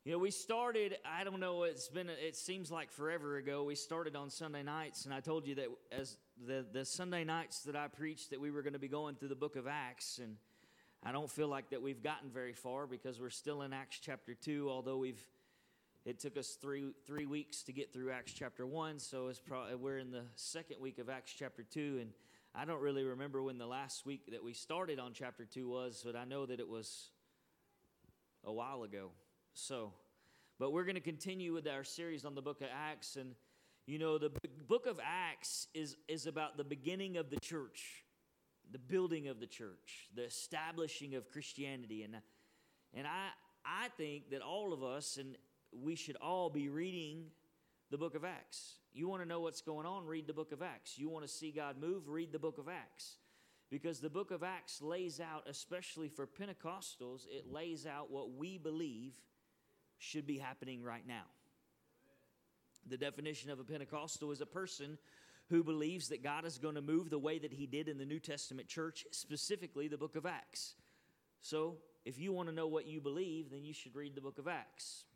We started, I don't know, it seems like forever ago. We started on Sunday nights, and I told you that as the Sunday nights that I preached that we were going to be going through the book of Acts, and I don't feel like that we've gotten very far because we're still in Acts chapter 2, although it took us three weeks to get through Acts chapter 1, so we're in the second week of Acts chapter 2, and I don't really remember when the last week that we started on chapter 2 was, but I know that it was a while ago. But we're going to continue with our series on the book of Acts, and the book of Acts is about the beginning of the church, the building of the church, the establishing of Christianity, and I think that all of us, and we should all be reading the book of Acts. You want to know what's going on? Read the book of Acts. You want to see God move? Read the book of Acts. Because the book of Acts lays out, especially for Pentecostals, it lays out what we believe should be happening right now. The definition of a Pentecostal is a person who believes that God is going to move the way that he did in the New Testament church, specifically the book of Acts. So, if you want to know what you believe, then you should read the book of Acts.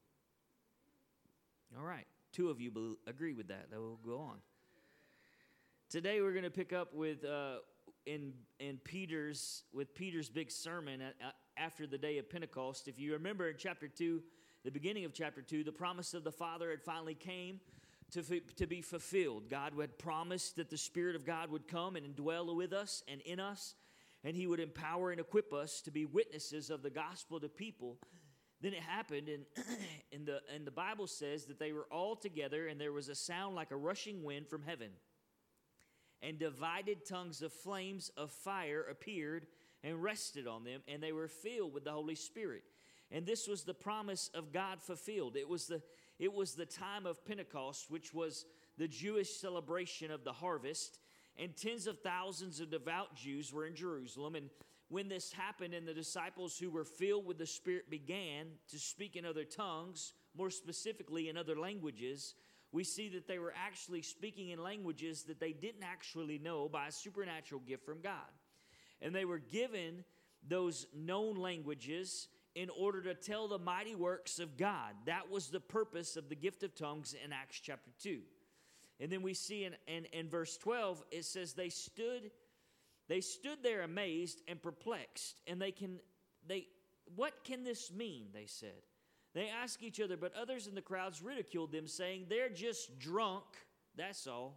All right, 2 of you agree with that. That will go on. Today we're going to pick up with Peter's big sermon after the day of Pentecost. If you remember in chapter 2, the beginning of chapter 2, the promise of the Father had finally came to be fulfilled. God had promised that the Spirit of God would come and indwell with us and in us, and He would empower and equip us to be witnesses of the gospel to people. Then it happened, and the Bible says that they were all together, and there was a sound like a rushing wind from heaven. And divided tongues of flames of fire appeared and rested on them, and they were filled with the Holy Spirit. And this was the promise of God fulfilled. It was the time of Pentecost, which was the Jewish celebration of the harvest, and tens of thousands of devout Jews were in Jerusalem. And when this happened, and the disciples who were filled with the Spirit began to speak in other tongues, more specifically in other languages, we see that they were actually speaking in languages that they didn't actually know by a supernatural gift from God. And they were given those known languages in order to tell the mighty works of God. That was the purpose of the gift of tongues in Acts chapter 2. And then we see in verse 12, it says, They stood there amazed and perplexed. And what can this mean, they said. They asked each other, but others in the crowds ridiculed them, saying, They're just drunk, that's all.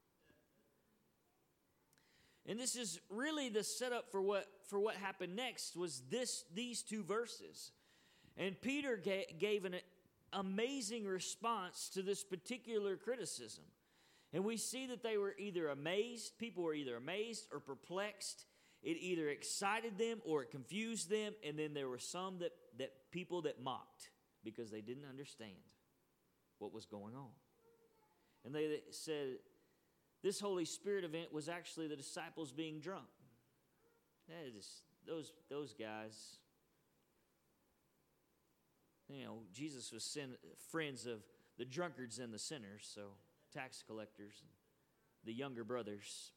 And this is really the setup for what happened next, was these 2 verses. And Peter gave an amazing response to this particular criticism. And we see that they were either amazed, people were either amazed or perplexed. It either excited them or it confused them, and then there were some that people that mocked, because they didn't understand what was going on. And they said, this Holy Spirit event was actually the disciples being drunk. That is those guys. Jesus was friends of the drunkards and the sinners, so tax collectors and the younger brothers.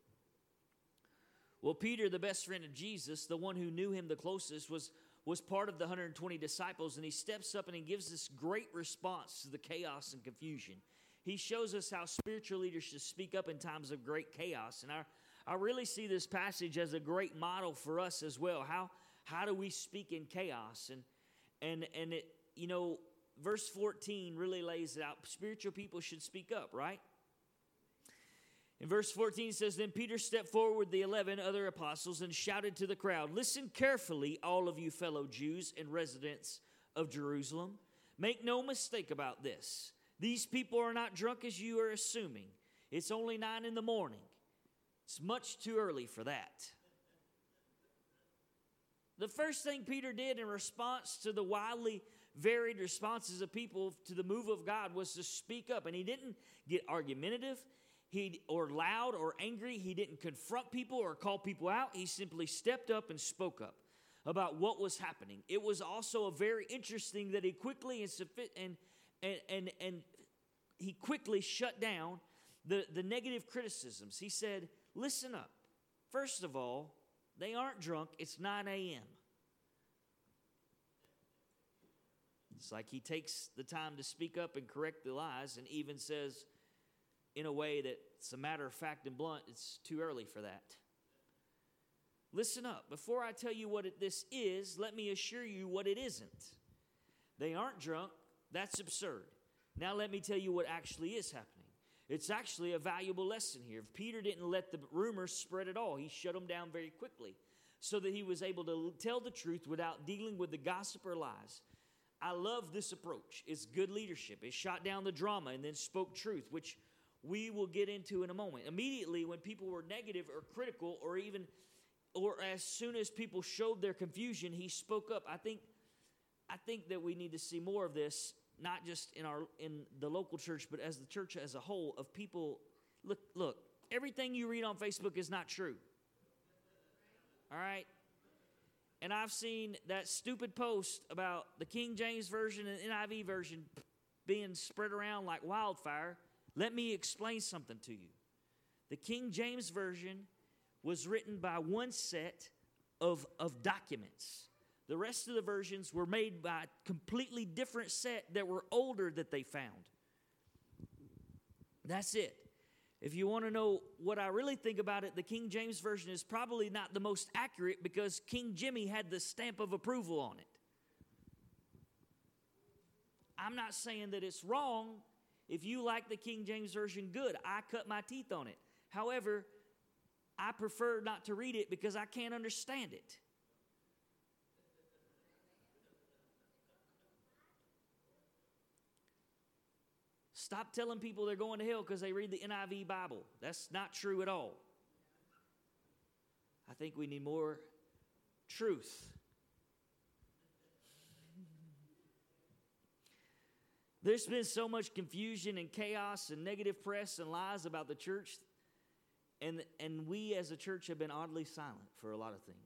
Well, Peter, the best friend of Jesus, the one who knew him the closest, was part of the 120 disciples, and he steps up and he gives this great response to the chaos and confusion. He shows us how spiritual leaders should speak up in times of great chaos, and I really see this passage as a great model for us as well. How do we speak in chaos? And it, verse 14 really lays it out. Spiritual people should speak up, right? In verse 14 it says, Then Peter stepped forward with the 11 other apostles and shouted to the crowd, Listen carefully, all of you fellow Jews and residents of Jerusalem. Make no mistake about this. These people are not drunk as you are assuming. It's only 9 a.m. It's much too early for that. The first thing Peter did in response to the wildly varied responses of people to the move of God was to speak up. And he didn't get argumentative or loud or angry. He didn't confront people or call people out. He simply stepped up and spoke up about what was happening. It was also very interesting that he quickly he quickly shut down the negative criticisms. He said, listen up. First of all, they aren't drunk. It's 9 a.m. It's like he takes the time to speak up and correct the lies, and even says in a way that it's a matter of fact and blunt, it's too early for that. Listen up. Before I tell you what this is, let me assure you what it isn't. They aren't drunk. That's absurd. Now let me tell you what actually is happening. It's actually a valuable lesson here. If Peter didn't let the rumors spread at all, he shut them down very quickly so that he was able to tell the truth without dealing with the gossip or lies. I love this approach. It's good leadership. It shot down the drama and then spoke truth, which we will get into in a moment. Immediately when people were negative or critical or as soon as people showed their confusion, he spoke up. I think that we need to see more of this, not just in the local church, but as the church as a whole, of people. Look, everything you read on Facebook is not true. All right? And I've seen that stupid post about the King James Version and NIV version being spread around like wildfire. Let me explain something to you. The King James Version was written by one set of documents. The rest of the versions were made by a completely different set that were older that they found. That's it. If you want to know what I really think about it, the King James Version is probably not the most accurate because King Jimmy had the stamp of approval on it. I'm not saying that it's wrong. If you like the King James Version, good. I cut my teeth on it. However, I prefer not to read it because I can't understand it. Stop telling people they're going to hell because they read the NIV Bible. That's not true at all. I think we need more truth. There's been so much confusion and chaos and negative press and lies about the church, and we as a church have been oddly silent for a lot of things.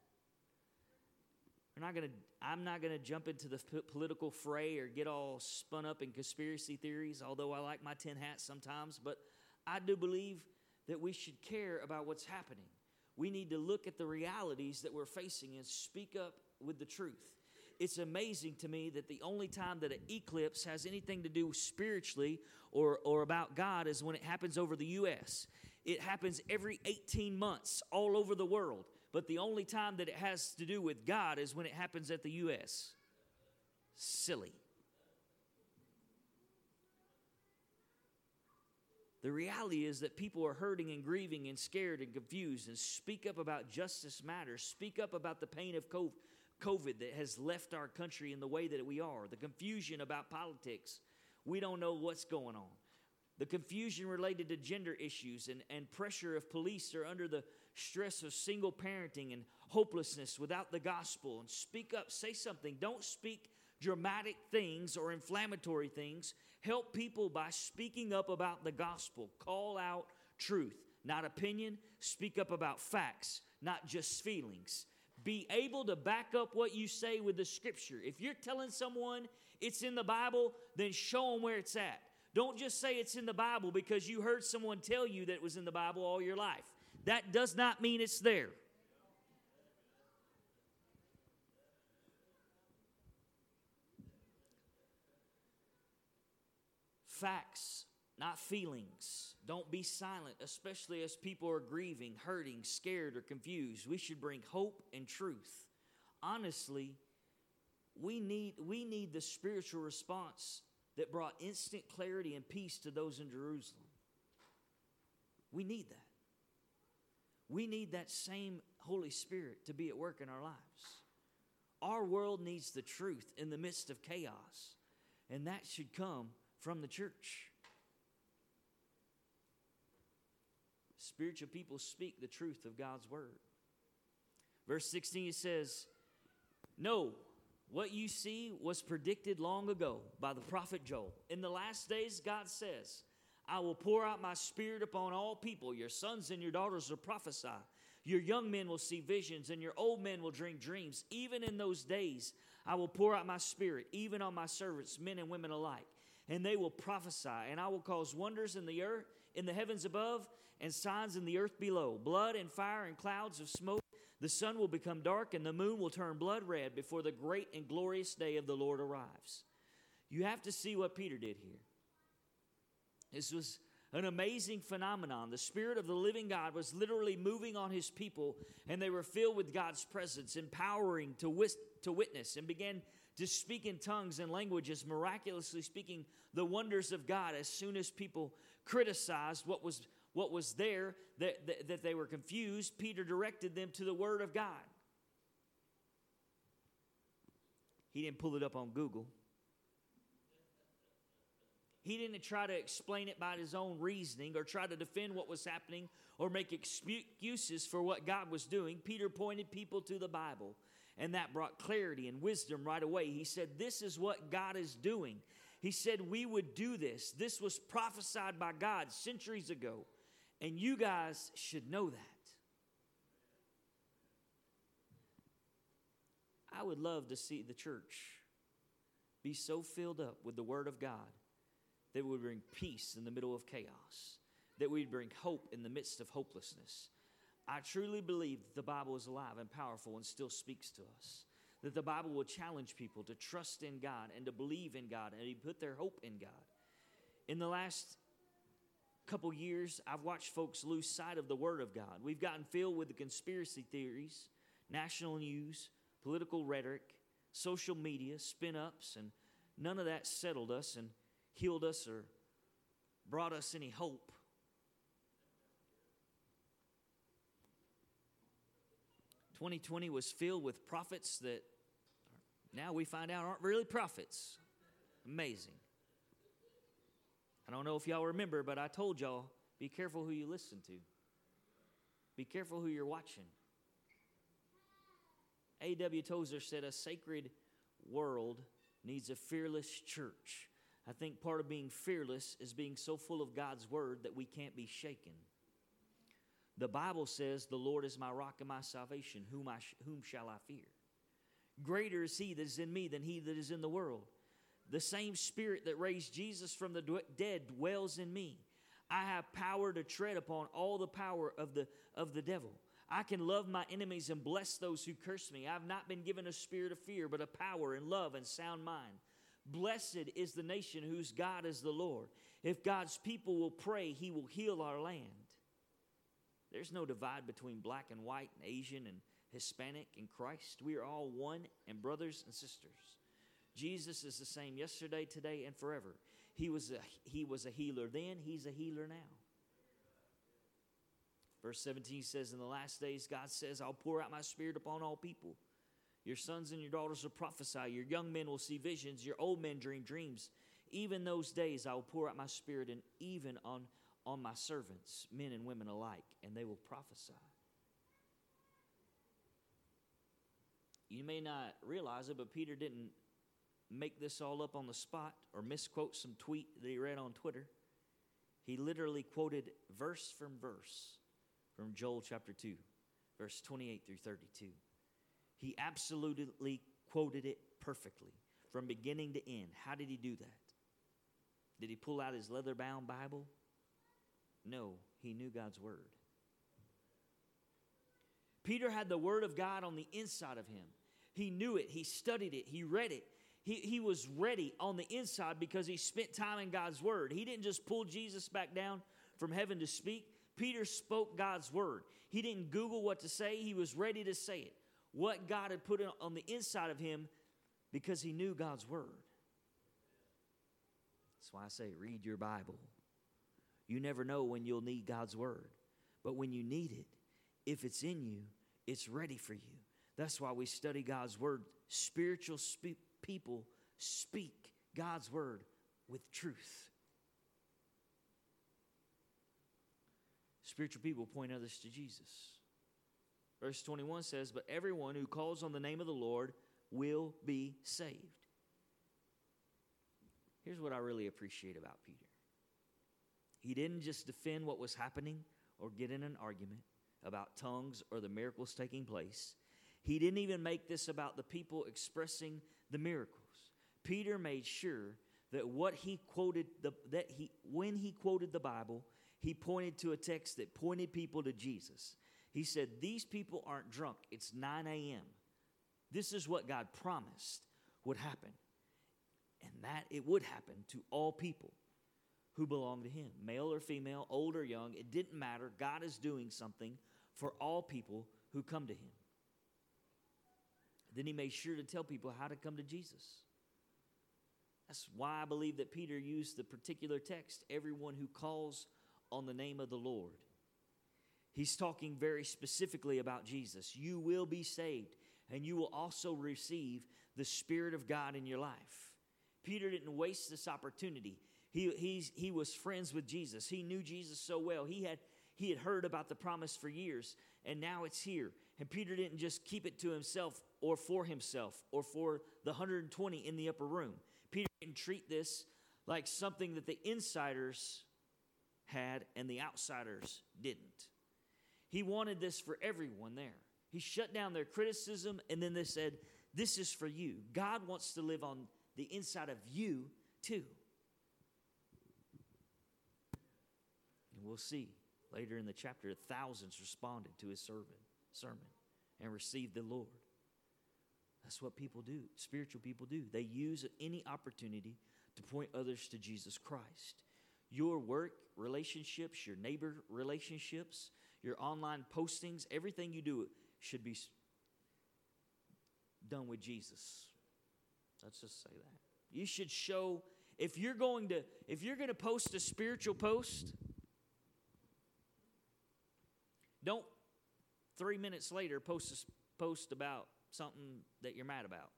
I'm not going to jump into the political fray or get all spun up in conspiracy theories, although I like my 10 hats sometimes, but I do believe that we should care about what's happening. We need to look at the realities that we're facing and speak up with the truth. It's amazing to me that the only time that an eclipse has anything to do spiritually or about God is when it happens over the U.S. It happens every 18 months all over the world. But the only time that it has to do with God is when it happens at the U.S. Silly. The reality is that people are hurting and grieving and scared and confused, and speak up about justice matters. Speak up about the pain of COVID that has left our country in the way that we are. The confusion about politics. We don't know what's going on. The confusion related to gender issues and pressure of police are under the stress of single parenting and hopelessness without the gospel. And speak up, say something. Don't speak dramatic things or inflammatory things. Help people by speaking up about the gospel. Call out truth, not opinion. Speak up about facts, not just feelings. Be able to back up what you say with the scripture. If you're telling someone it's in the Bible, then show them where it's at. Don't just say it's in the Bible because you heard someone tell you that it was in the Bible all your life. That does not mean it's there. Facts, not feelings. Don't be silent, especially as people are grieving, hurting, scared, or confused. We should bring hope and truth. Honestly, we need the spiritual response that brought instant clarity and peace to those in Jerusalem. We need that. We need that same Holy Spirit to be at work in our lives. Our world needs the truth in the midst of chaos, and that should come from the church. Spiritual people speak the truth of God's word. Verse 16 says, "No, what you see was predicted long ago by the prophet Joel. In the last days, God says, I will pour out my spirit upon all people. Your sons and your daughters will prophesy. Your young men will see visions, and your old men will dream dreams. Even in those days, I will pour out my spirit, even on my servants, men and women alike. And they will prophesy, and I will cause wonders in the earth, in the heavens above, and signs in the earth below, blood and fire and clouds of smoke. The sun will become dark and the moon will turn blood red before the great and glorious day of the Lord arrives. You have to see what Peter did here. This was an amazing phenomenon. The Spirit of the living God was literally moving on his people, and they were filled with God's presence, empowering to witness, and began to speak in tongues and languages, miraculously speaking the wonders of God. As soon as people criticized what was there, that they were confused, Peter directed them to the Word of God. He didn't pull it up on Google. He didn't try to explain it by his own reasoning or try to defend what was happening or make excuses for what God was doing. Peter pointed people to the Bible, and that brought clarity and wisdom right away. He said, this is what God is doing. He said we would do this. This was prophesied by God centuries ago, and you guys should know that. I would love to see the church be so filled up with the Word of God that would bring peace in the middle of chaos, that we'd bring hope in the midst of hopelessness. I truly believe that the Bible is alive and powerful and still speaks to us, that the Bible will challenge people to trust in God and to believe in God and to put their hope in God. In the last couple years, I've watched folks lose sight of the Word of God. We've gotten filled with the conspiracy theories, national news, political rhetoric, social media, spin-ups, and none of that settled us and healed us or brought us any hope. "2020 was filled with prophets that now we find out aren't really prophets. Amazing. I don't know if y'all remember, but I told y'all, be careful who you listen to. Be careful who you're watching. A.W. Tozer said, a sacred world needs a fearless church. I think part of being fearless is being so full of God's word that we can't be shaken. The Bible says, the Lord is my rock and my salvation. Whom shall I fear? Greater is he that is in me than he that is in the world. The same Spirit that raised Jesus from the dead dwells in me. I have power to tread upon all the power of the devil. I can love my enemies and bless those who curse me. I have not been given a spirit of fear, but a power and love and sound mind. Blessed is the nation whose God is the Lord. If God's people will pray, he will heal our land. There's no divide between black and white and Asian and Hispanic in Christ. We are all one and brothers and sisters. Jesus is the same yesterday, today, and forever. He was a healer then. He's a healer now. Verse 17 says, in the last days, God says, I'll pour out my Spirit upon all people. Your sons and your daughters will prophesy. Your young men will see visions. Your old men dream dreams. Even those days I will pour out my Spirit, and even on my servants, men and women alike, and they will prophesy. You may not realize it, but Peter didn't make this all up on the spot or misquote some tweet that he read on Twitter. He literally quoted verse from verse from Joel chapter 2, verse 28 through 32. He absolutely quoted it perfectly from beginning to end. How did he do that? Did he pull out his leather-bound Bible? No, he knew God's word. Peter had the word of God on the inside of him. He knew it. He studied it. He read it. He was ready on the inside because he spent time in God's word. He didn't just pull Jesus back down from heaven to speak. Peter spoke God's word. He didn't Google what to say. He was ready to say it. What God had put on the inside of him because he knew God's word. That's why I say read your Bible. You never know when you'll need God's word. But when you need it, if it's in you, it's ready for you. That's why we study God's word. Spiritual people speak God's word with truth. Spiritual people point others to Jesus. Verse 21 says, but everyone who calls on the name of the Lord will be saved. Here's what I really appreciate about Peter. He didn't just defend what was happening or get in an argument about tongues or the miracles taking place. He didn't even make this about the people expressing the miracles. Peter made sure that when he quoted the Bible, he pointed to a text that pointed people to Jesus. He said, these people aren't drunk. It's 9 a.m. This is what God promised would happen. And that it would happen to all people who belong to him, male or female, old or young. It didn't matter. God is doing something for all people who come to him. Then he made sure to tell people how to come to Jesus. That's why I believe that Peter used the particular text, everyone who calls on the name of the Lord. He's talking very specifically about Jesus. You will be saved, and you will also receive the Spirit of God in your life. Peter didn't waste this opportunity. He was friends with Jesus. He knew Jesus so well. He had heard about the promise for years, and now it's here. And Peter didn't just keep it to himself or for the 120 in the upper room. Peter didn't treat this like something that the insiders had and the outsiders didn't. He wanted this for everyone there. He shut down their criticism, and then they said, this is for you. God wants to live on the inside of you too. And we'll see later in the chapter, thousands responded to his sermon and received the Lord. That's what people do. Spiritual people do. They use any opportunity to point others to Jesus Christ. Your work relationships, your neighbor relationships, your online postings, everything you do should be done with Jesus. Let's just say that. You should show, if you're going to post a spiritual post, don't 3 minutes later post about something that you're mad about.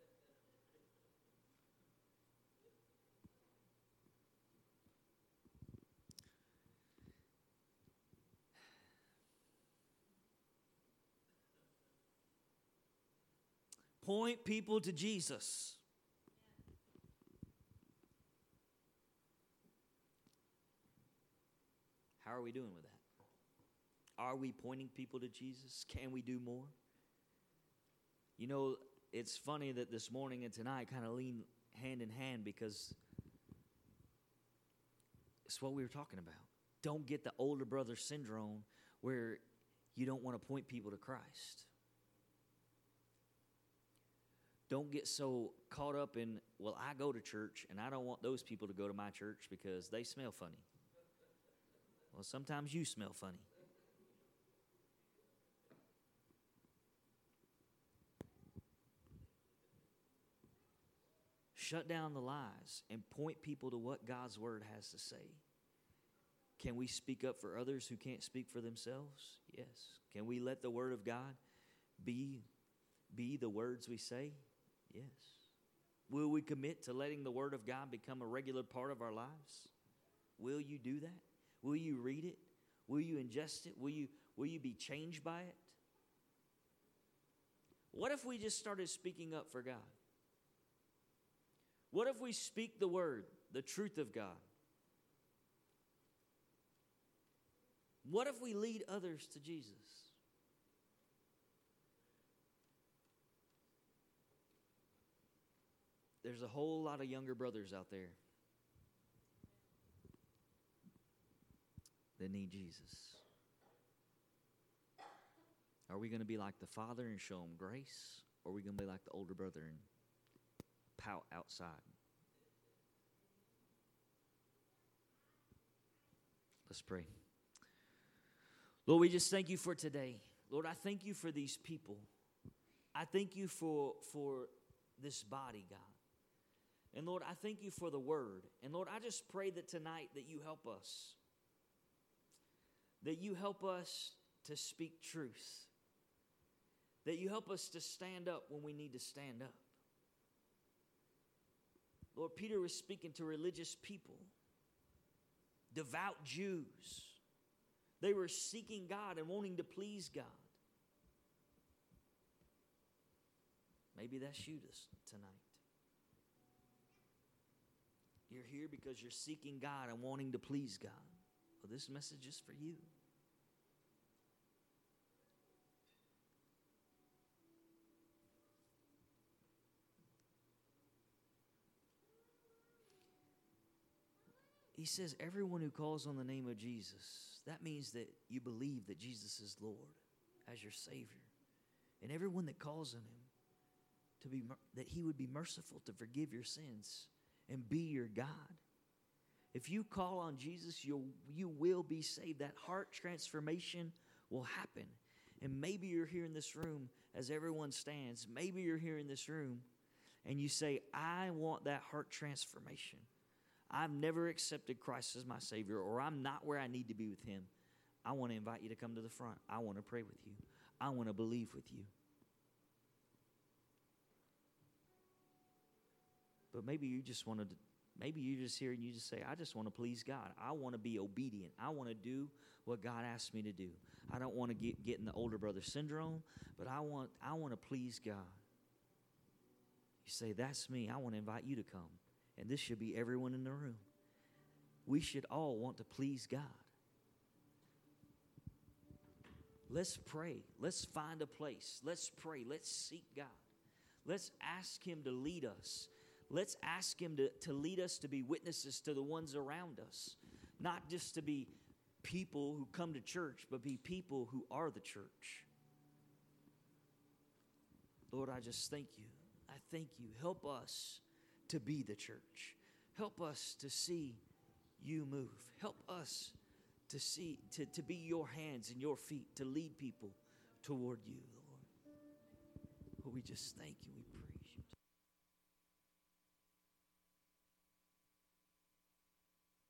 Point people to Jesus. How are we doing with that? Are we pointing people to Jesus? Can we do more? You know, it's funny that this morning and tonight kind of lean hand in hand because it's what we were talking about. Don't get the older brother syndrome where you don't want to point people to Christ. Don't get so caught up in, well, I go to church and I don't want those people to go to my church because they smell funny. Well, sometimes you smell funny. Shut down the lies and point people to what God's word has to say. Can we speak up for others who can't speak for themselves? Yes. Can we let the word of God be the words we say? Yes. Will we commit to letting the word of God become a regular part of our lives? Will you do that? Will you read it? Will you ingest it? Will you be changed by it? What if we just started speaking up for God? What if we speak the word, the truth of God? What if we lead others to Jesus? There's a whole lot of younger brothers out there that need Jesus. Are we going to be like the Father and show him grace? Or are we going to be like the older brother and pout outside? Let's pray. Lord, we just thank you for today. Lord, I thank you for these people. I thank you for this body, God. And Lord, I thank you for the word. And Lord, I just pray that tonight that you help us. That you help us to speak truth. That you help us to stand up when we need to stand up. Lord, Peter was speaking to religious people, devout Jews. They were seeking God and wanting to please God. Maybe that's you tonight. You're here because you're seeking God and wanting to please God. Well, this message is for you. He says, everyone who calls on the name of Jesus, that means that you believe that Jesus is Lord as your Savior. And everyone that calls on him, that he would be merciful to forgive your sins and be your God. If you call on Jesus, you will be saved. That heart transformation will happen. And maybe you're here in this room as everyone stands. Maybe you're here in this room and you say, I want that heart transformation. I've never accepted Christ as my Savior, or I'm not where I need to be with him. I want to invite you to come to the front. I want to pray with you. I want to believe with you. But maybe you just maybe you're just here and you just say, I just want to please God. I want to be obedient. I want to do what God asked me to do. I don't want to get in the older brother syndrome, but I want to please God. You say, that's me. I want to invite you to come. And this should be everyone in the room. We should all want to please God. Let's pray. Let's find a place. Let's pray. Let's seek God. Let's ask him to lead us. Let's ask him to lead us to be witnesses to the ones around us. Not just to be people who come to church, but be people who are the church. Lord, I just thank you. I thank you. Help us to be the church. Help us to see you move. Help us to see, to be your hands and your feet, to lead people toward you, Lord. Lord, we just thank you. We praise you.